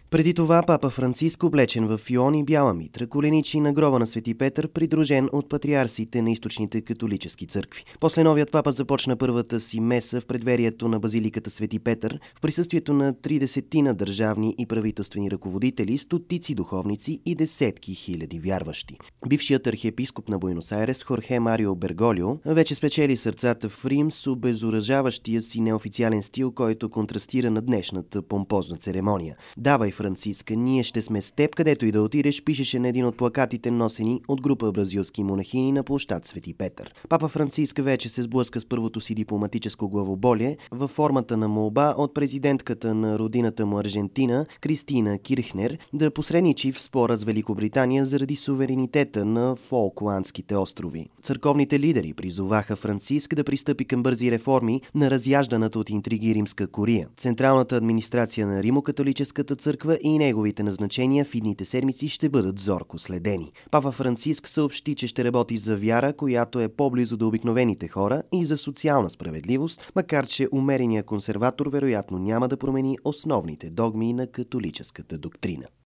Преди това папа Франциск, облечен в фион и бяла митра, коленичи на гроба на Свети Петър, придружен от патриарсите на източните католически църкви. После новият папа започна първата си меса в предверието на базиликата Свети Петър, в присъствието на 30 държавни и правителствени ръководители, стотици духовници и десетки хиляди вярващи. Бившият архиепископ на Буенос Айрес Хорхе Марио Берголио вече спечели сърцата в Рим с обезоръжаващия си неофициален стил, който контрастира на днешната помпозна церемония. "Давай, Франциска, ние ще сме с теб, където и да отидеш", пишеше на един от плакатите, носени от група бразилски монахини на площад Свети Петър. Папа Франциск вече се сблъска с първото си дипломатическо главоболие във формата на молба от президентката на родината му Аржентина Кристина Кирхнер да посредничи в спора с Великобритания заради суверенитета на Фолкландските острови. Църковните лидери призоваха Франциск да пристъпи към бързи реформи на разяжданата от интриги римска курия. Централната администрация на Римо-католическата църква и неговите назначения в идните седмици ще бъдат зорко следени. Папа Франциск съобщи, че ще работи за вяра, която е по-близо до обикновените хора, и за социална справедливост, макар че умереният консерватор вероятно няма да промени основните догми на католическата доктрина.